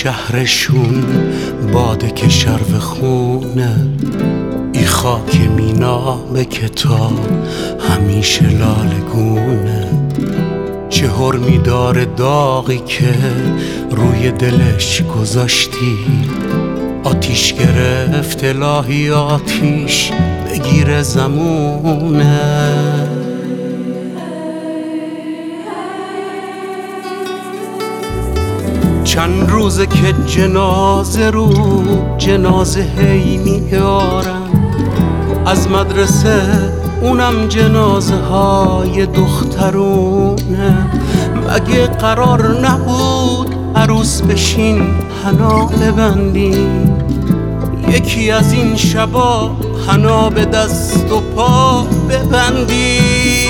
شهرشون باده که شرب خونه، ای خاک مینام کتاب همیشه لالگونه. چه حرمی داره داغی که روی دلش گذاشتی، آتیش گرفت الهی آتیش بگیره زمونه. چند روزه که جنازه رو جنازه هی میارن، از مدرسه اونم جنازه های دخترونه. مگه قرار نبود عروس بشین حنا ببندین؟ یکی از این شبا حنا به دست و پا ببندین.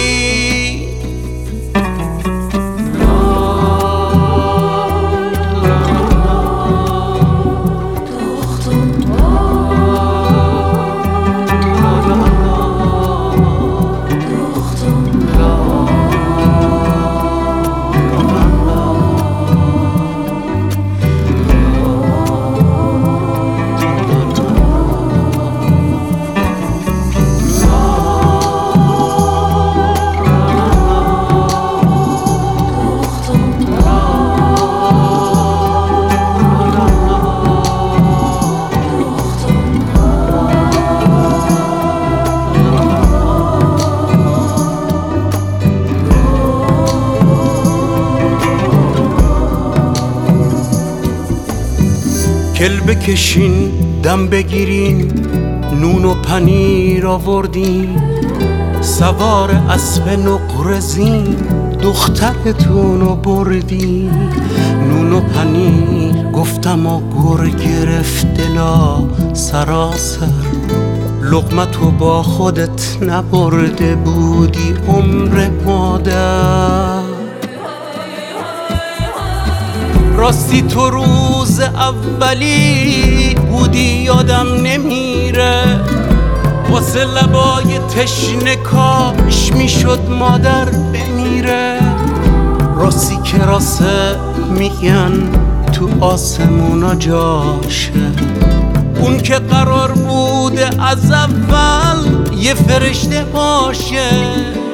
کل بکشین دم بگیرین، نون و پنیر آوردین، سوار اسب نقرزین دخترتونو بردین. نون و پنیر گفتم و گر گرفت دلا سراسر، لقمتو با خودت نبرده بودی عمر مادر. راستی تو روز اولی بودی یادم نمیره، واسه لبای تشنه کاش میشد مادر بمیره. راستی که راسته میگن تو آسمونا جاشه، اون که قرار بوده از اول یه فرشته باشه.